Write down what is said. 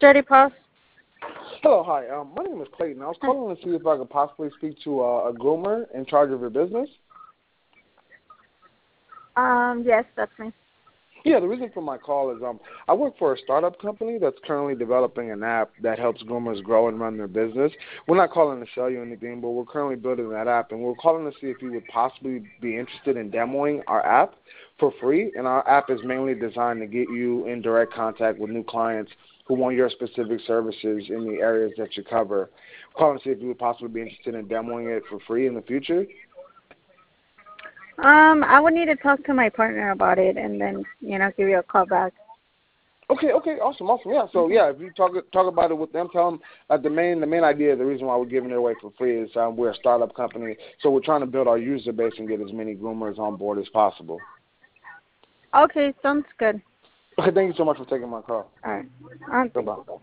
Dirty Paws. Hello, hi. My name is Clayton. I was calling to see if I could possibly speak to a groomer in charge of your business. Yes, that's me. Yeah, the reason for my call is I work for a startup company that's currently developing an app that helps groomers grow and run their business. We're not calling to sell you anything, but we're currently building that app, and we're calling to see if you would possibly be interested in demoing our app for free. And our app is mainly designed to get you in direct contact with new clients who want your specific services in the areas that you cover. We're calling to see if you would possibly be interested in demoing it for free in the future. I would need to talk to my partner about it and then, give you a call back. Okay, awesome. Yeah, so if you talk about it with them, tell them the main idea, the reason why we're giving it away for free is we're a startup company, so we're trying to build our user base and get as many groomers on board as possible. Okay, sounds good. Okay, thank you so much for taking my call. All right. Goodbye.